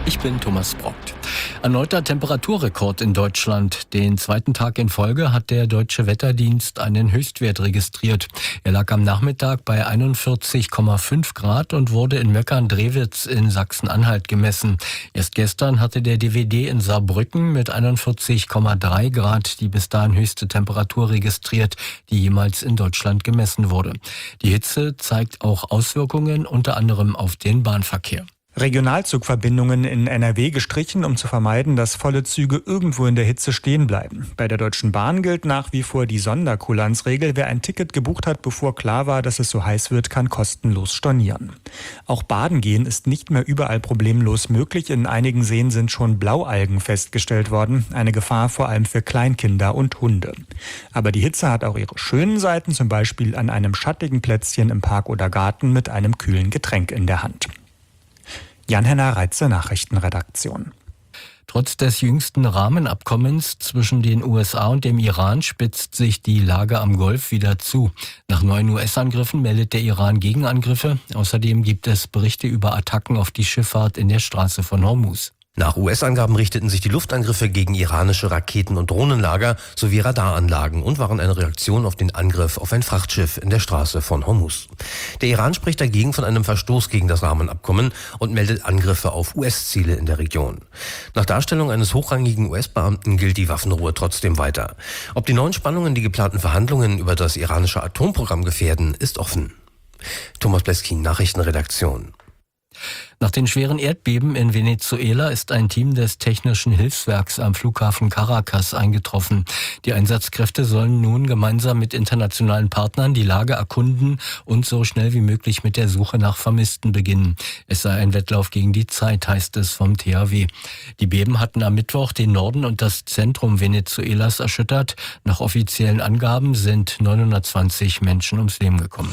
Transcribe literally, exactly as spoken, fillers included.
Ich bin Thomas Brockt. Erneuter Temperaturrekord in Deutschland. Den zweiten Tag in Folge hat der Deutsche Wetterdienst einen Höchstwert registriert. Er lag am Nachmittag bei einundvierzig Komma fünf Grad und wurde in Möckern-Drewitz in Sachsen-Anhalt gemessen. Erst gestern hatte der D W D in Saarbrücken mit einundvierzig Komma drei Grad die bis dahin höchste Temperatur registriert, die jemals in Deutschland gemessen wurde. Die Hitze zeigt auch Auswirkungen unter anderem auf den Bahnverkehr. Regionalzugverbindungen in N R W gestrichen, um zu vermeiden, dass volle Züge irgendwo in der Hitze stehen bleiben. Bei der Deutschen Bahn gilt nach wie vor die Sonderkulanzregel. Wer ein Ticket gebucht hat, bevor klar war, dass es so heiß wird, kann kostenlos stornieren. Auch Baden gehen ist nicht mehr überall problemlos möglich. In einigen Seen sind schon Blaualgen festgestellt worden. Eine Gefahr vor allem für Kleinkinder und Hunde. Aber die Hitze hat auch ihre schönen Seiten, zum Beispiel an einem schattigen Plätzchen im Park oder Garten mit einem kühlen Getränk in der Hand. Jan-Henner Reitze, Nachrichtenredaktion. Trotz des jüngsten Rahmenabkommens zwischen den U S A und dem Iran spitzt sich die Lage am Golf wieder zu. Nach neuen U S-Angriffen meldet der Iran Gegenangriffe. Außerdem gibt es Berichte über Attacken auf die Schifffahrt in der Straße von Hormuz. Nach U S-Angaben richteten sich die Luftangriffe gegen iranische Raketen- und Drohnenlager sowie Radaranlagen und waren eine Reaktion auf den Angriff auf ein Frachtschiff in der Straße von Hormuz. Der Iran spricht dagegen von einem Verstoß gegen das Rahmenabkommen und meldet Angriffe auf U S-Ziele in der Region. Nach Darstellung eines hochrangigen U S-Beamten gilt die Waffenruhe trotzdem weiter. Ob die neuen Spannungen die geplanten Verhandlungen über das iranische Atomprogramm gefährden, ist offen. Thomas Bleskin, Nachrichtenredaktion. Nach den schweren Erdbeben in Venezuela ist ein Team des Technischen Hilfswerks am Flughafen Caracas eingetroffen. Die Einsatzkräfte sollen nun gemeinsam mit internationalen Partnern die Lage erkunden und so schnell wie möglich mit der Suche nach Vermissten beginnen. Es sei ein Wettlauf gegen die Zeit, heißt es vom T H W. Die Beben hatten am Mittwoch den Norden und das Zentrum Venezuelas erschüttert. Nach offiziellen Angaben sind neunhundertzwanzig Menschen ums Leben gekommen.